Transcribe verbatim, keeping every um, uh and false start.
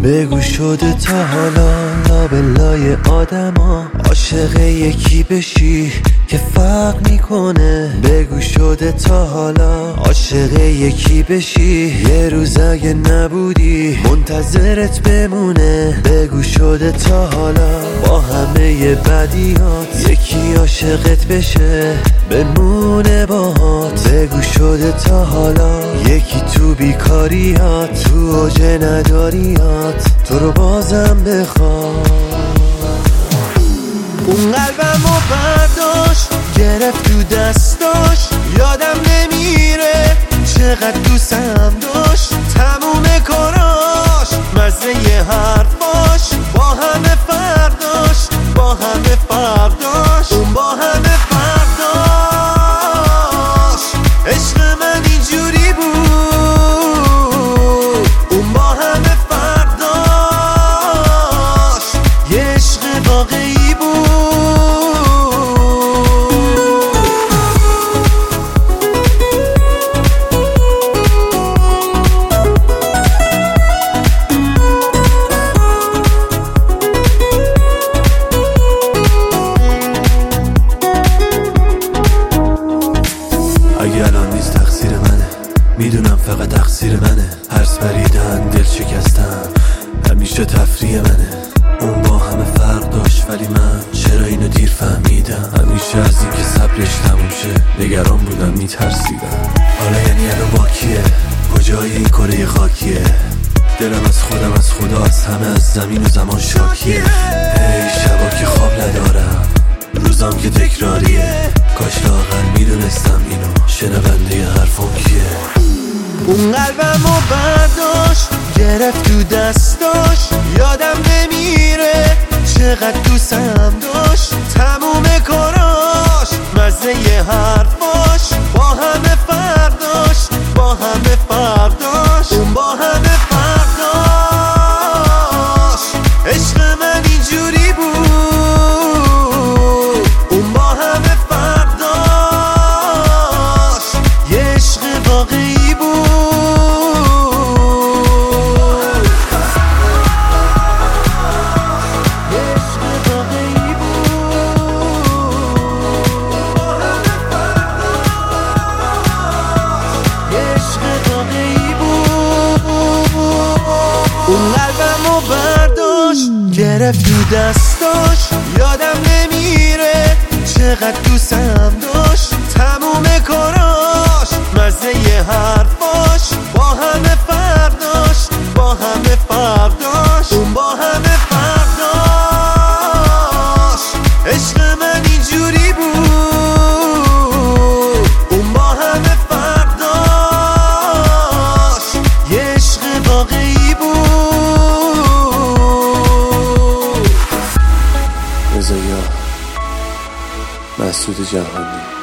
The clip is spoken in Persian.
بگو شده تا حالا لابلای آدما عاشق یکی بشی که فرق میکنه؟ بگو شده تا حالا عاشق یکی بشی یه روز اگه نبودی منتظرت بمونه؟ بگو شده تا حالا با همه بدیات یکی عاشقت بشه بمونه باهات؟ بگو شده تا حالا یکی تو بیکاریات تو اوج نداریات تو رو بازم بخواد؟ اون قلبمو برداشت گرفت تو دستاش یادم نمیره چقدر دوستم داشت تموم کاراش مزه ی حرفاش با همه فرداش با همه فرداش اون با همه فرداش عشق من اینجوری بود اون با همه فرداش یه عشق واقعی بود. اگه الان نیست تقصیر منه میدونم فقط تقصیر منه هرس پریدن دل شکستن همیشه تفریح منه اون با همه فرق داشت ولی من چرا اینو دیر فهمیدم همیشه از این که صبرش تموم شه نگران بودم میترسیدم حالا یعنی الان با کیه کجای این کره خاکیه دلم از خودم از خدا از همه از زمین و زمان شاکیه هی شبا که خواب ندارم روزام که تکراریه کاش لااقل میدونستم اینو شنونده حرفم کیه. اون قلبمو برداشت گرفت تو دستاش یادم نمیره چقدر دوستم داشت تموم کاراش مزه ی حرفاش با همه فرداش با همه فرداش اون با همه فرداش عشق من اینجوری بود اون با همه فرداش یه عشق واقعی بود. اون قلبمو برداشت گرفت تو دستاش یادم نمیره چقدر دوستم داشت تموم کاراش مزه ی حرفاش با همه فرداش با همه فرداش اون با همه فرداش عشق من اینجوری بود اون با همه فرداش یه عشق واقعی بود. رضا مسعود جهانی